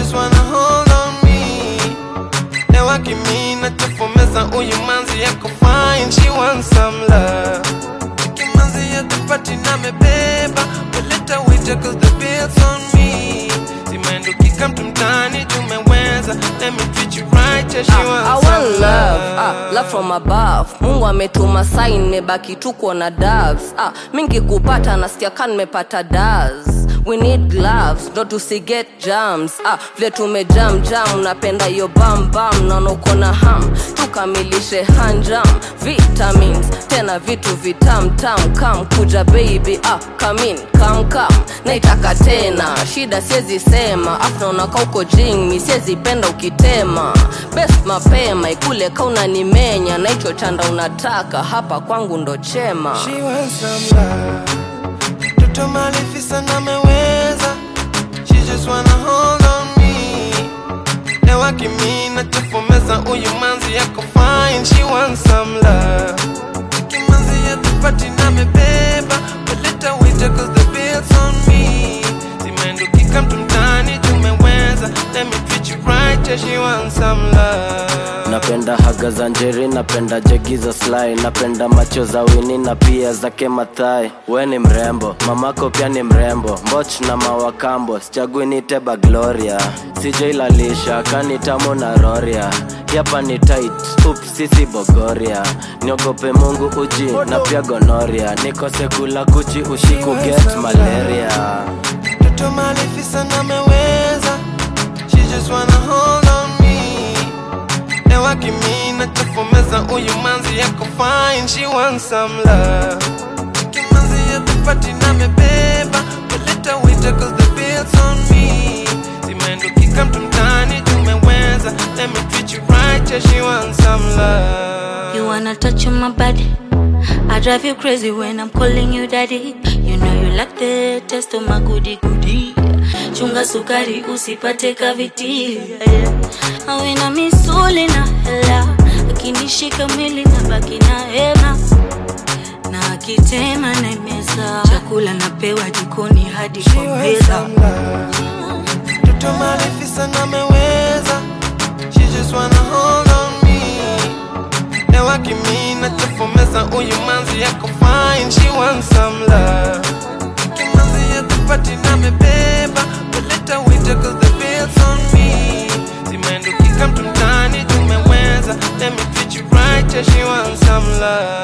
just wanna hold on me. Lewa kimina tufomeza uyu manzi yako fine. She wants some love. Kimanzi ya tupati na mebeba. We'll let her wait cause the bill's on me. Simendo kika mtu mtani tumeweza. Let me treat you right, yeah, she wants some love. Love from above. Mungu ametuma sign, mebaki tuko na doves. Mingi kupata nasikia kan mepata does. We need gloves, not to see get jams. Vile tume jam, napenda yo bam bam. Naona uko na ham, tukamilishe hanjam. Vitamins, tena vitu vitam tam. Come kuja baby, come in, come. Naitaka tena, shida siezi sema. After unaka uko jing, mi siezi penda ukitema. Best mapema, ikule kauna nimenya. Na icho chanda unataka, hapa kwangu ndo chema. She wants some love. Toto malifisa na meweza. She just wanna hold on me. Lewa kimina tufomeza uyu manzi yako fine. She wants some love. Kimanzi ya tupati na mebeba. We'll let her wait cause the bill's on me. Simendo kika mtu mtani tumeweza. Let me treat you right, yeah, she wants some love. Napenda haga za njeri, napenda jegi za sly. Napenda macho za wini na pia zake mathai. We ni mrembo, mamako pia ni mrembo. Mboch na mawakambo, sichagui nite Bagloria. CJ lalisha, kanitamu na roria. Yapa ni tight, sisi Bogoria. Niogope Mungu uji, na pia gonoria. Nikose kula kuchi ushiku get malaria. Toto malifisa na meweza. She just wanna hold on me. Lewa kimina tufomeza uyu manzi yako fine. She wants some love. Kimanzi ya tupati na mebeba. We'll let her wait cause the bill's on me. Simendo kika mtu mtani tumeweza. Let me treat you right, yeah, she wants some love. You wanna touch on my body? I drive you crazy when I'm calling you daddy. You know you like the taste of my goody. Chunga sukari usipate kaviti. Awina misuli na hela. Akinishika mwili na baki na hema. Na akitema na imeza. Chakula napewa jikoni hadi kwa meza. Toto malifisa na meweza. She just wanna hold on me. Lewa kimina tufomeza uyu manzi yako fine. She wants some love. Kimanzi ya tupati na mebeba. We'll let her wait cause the bill's on me. Simendo kika mtu mtani tumeweza. Let me treat you right, yeah, she wants some love.